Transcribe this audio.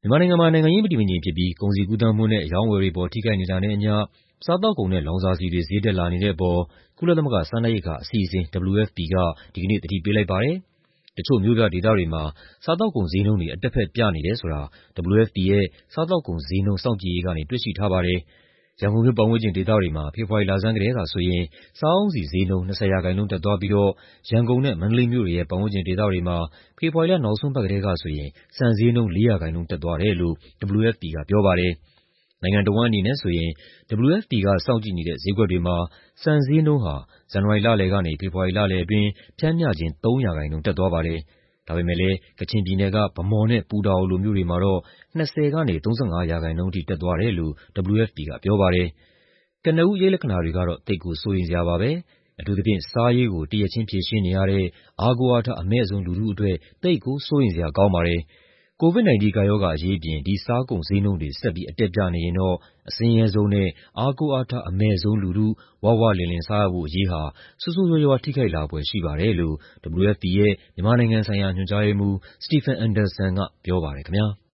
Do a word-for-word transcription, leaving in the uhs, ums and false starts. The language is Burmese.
မြန်မာနိုင်ငံမှာနိုင်ငံရေးမတည်မငြိမ်ဖြစ်ပြီး ကုန်စည်ကူးသန်းမှုနဲ့ အရောင်းအဝယ်တွေအပေါ် ထိခိုက်နေတာနဲ့အမျှ စားသောက်ကုန်နဲ့ လောင်စာဆီတွေ ဈေးတက်လာနေတဲ့အပေါ် ကုလသမဂ္ဂ စားနပ်ရိက္ခာအစီအစဉ် (ဒဗ္လျူ အက်ဖ် ပီ) က ဒီကနေ့ သတိပေးလိုက်ပါတယ်။ တချို့မြို့ပြဒေသတွေမှာ စားသောက်ကုန်ဈေးနှုန်းတွေ အတက်ဘက်ပြနေတယ်ဆိုတာ ဒဗ္လျူ အက်ဖ် ပီ ရဲ့ စားသောက်ကုန်ဈေးနှုန်း စောင့်ကြည့်ရေးကနေ တွေ့ရှိထားပါတယ်။ ရန်ကုန်မြို့ ပတ်ဝန်းကျင်ဒေသတွေမှာ ဖေဖော်ဝါရီလဆန်းကတည်းကဆိုရင် စားအုန်းဆီဈေးနှုန်း ၂၀% တက်သွားပြီးတော့ ရန်ကုန်နဲ့ မန္တလေးမြို့တွေရဲ့ ပတ်ဝန်းကျင်ဒေသတွေမှာ ဖေဖော်ဝါရီလ နောက်ဆုံးပတ်ကတည်းကဆိုရင် ဆန်ဈေးနှုန်း ၄% တက်သွားတယ်လို့ ဒဗ္ဗလျူ အက်ဖ် ပီ ကပြောပါတယ်။ နိုင်ငံတဝန်းအနေနဲ့ဆိုရင် ဒဗ္ဗလျူ အက်ဖ် ပီ က စောင့်ကြည့်နေတဲ့ ဈေးကွက်တွေမှာ ဆန်ဈေးနှုန်းဟာ ဇန်နဝါရီလလယ်ကနေ ဖေဖော်ဝါရီလလယ်အတွင်း ပျမ်းမျှခြင်း ၃% တက်သွားပါတယ်။ ဒါပေမယ့်လည်း ကချင်ပြည်နယ်က ဗန်းမော်နဲ့ ပူတာအိုလိုမြို့တွေမှာတော့ ၂၀ ကနေ ၃၅% ထိ တက်သွားတယ်လို့ ဒဗ္ဗလျူ အက်ဖ် ပီ ကပြောပါတယ်။ ကနဦး ရိတ်လက္ခဏာတွေကတော့ သိပ်ကိုစိုးရိမ်စရာပါပဲ။ အထူးသဖြင့် စားရေးကို တရက်ချင်းဖြေရှင်းနေရတဲ့ အားကိုးအားထားအမဲ့ဆုံး လူထုအတွက် သိပ်ကိုစိုးရိမ်စရာကောင်းပါတယ်။ ကိုဗစ် ၁၉ ကပ်ရောဂါအရေးအပြင် ဒီစားကုန်ဈေးနှုန်းတွေ ဆက်ပြီး အတက်ပြနေရင်တော့ အဆင်းရဲဆုံးနဲ့ အားကိုးအားထားအမဲ့ဆုံးလူထု ဝဝလင်လင်စားရဖို့အရေးဟာ ဆိုးဆိုးရွားရွား ထိခိုက်လာဖွယ်ရှိပါတယ်လို့ ဒဗ္ဗလျူ အက်ဖ် ပီ ရဲ့ မြန်မာနိုင်ငံဆိုင်ရာ ညွှန်ကြားရေးမှူး Stephen Anderson ကပြောပါတယ်ခင်ဗျား။